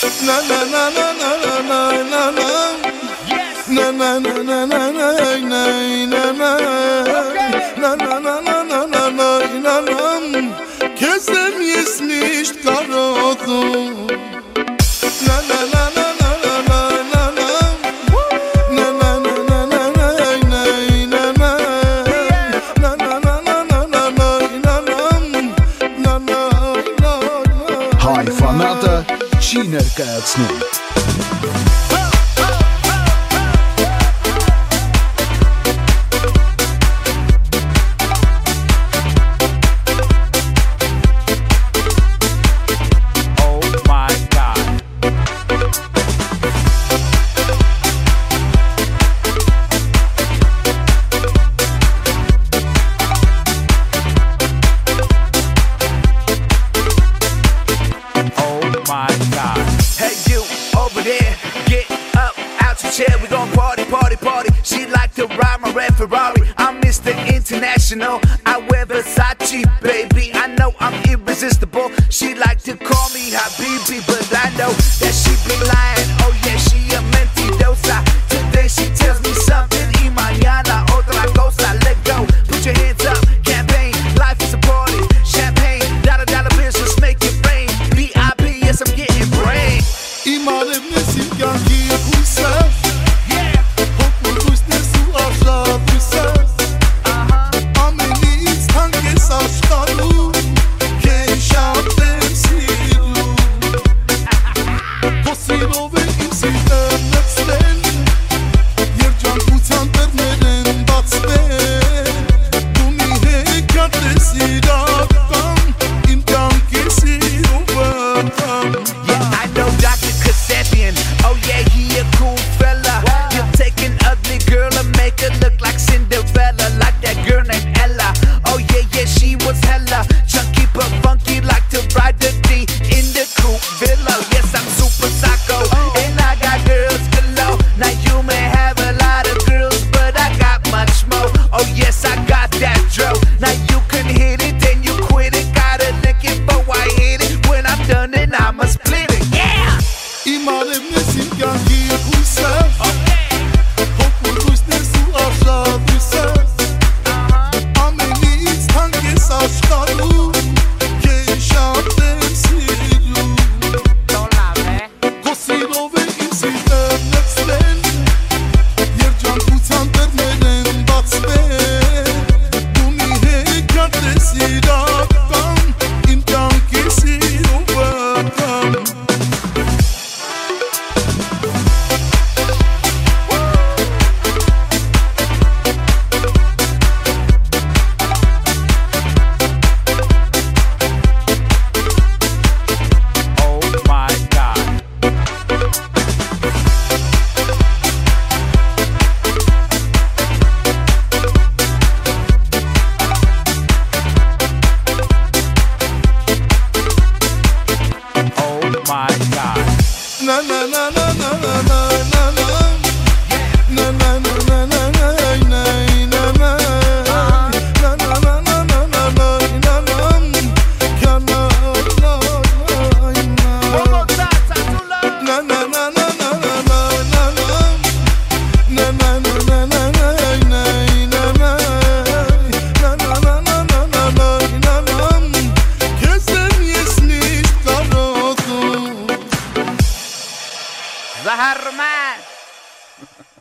Na na na na na na na na na. Yes. Na na na na na na na na na. Na na na na na na na na. Kezem jest nicht karotu. Na na na na na na na na na. Na na na na na na na na na. Na na na na na na na na na. Hi fanate, Çiğnerketsni. We gon' party, party, party. She like to ride my red Ferrari. I'm Mr. International. I wear Versace, baby. I know I'm irresistible. She like to call me Habibi, but I know that she be lying. Oh yeah, she a mentirosa. Today she tells me something y mañana otra cosa. Let go, put your hands up. Campaign, life is a party. Champagne, dollar bills, just make it rain. VIP, yes I'm getting brain. İmarem nesil gangi kuysa. Oh yeah, he a cool fella. You take an ugly girl and make her look like Cinderella, like that girl named Ella. Oh yeah, yeah, she was hella chunky but funky, like to ride the D in the coupe villa. Yes, I'm super psycho, and I got girls galore. Now you may have a lot of girls, but I got much more. Oh yes, I got that dro. Now you can hit it, then you quit it. Gotta lick it, but why hit it? When I'm done, then I'ma split it. Yeah. İmarem nesil gangi kuysa. Hopur kuysa su aşağıdıysa. Ameniz tanke saçkaru. Keşatem silu. Kosirove imsiden nefsten. Yercan kutan termenen batsmen. Dumi hekar desiraktan. İmkan kesir uvatan. Na na na na na na na na na. Na na na na na na na na na. Na na na na na na na na na. Kana la la na. Na na na na na na na na na. Na na na na na na na na na. Na na na na na na na na. Gözüm yesmiş karotu. Zaharman.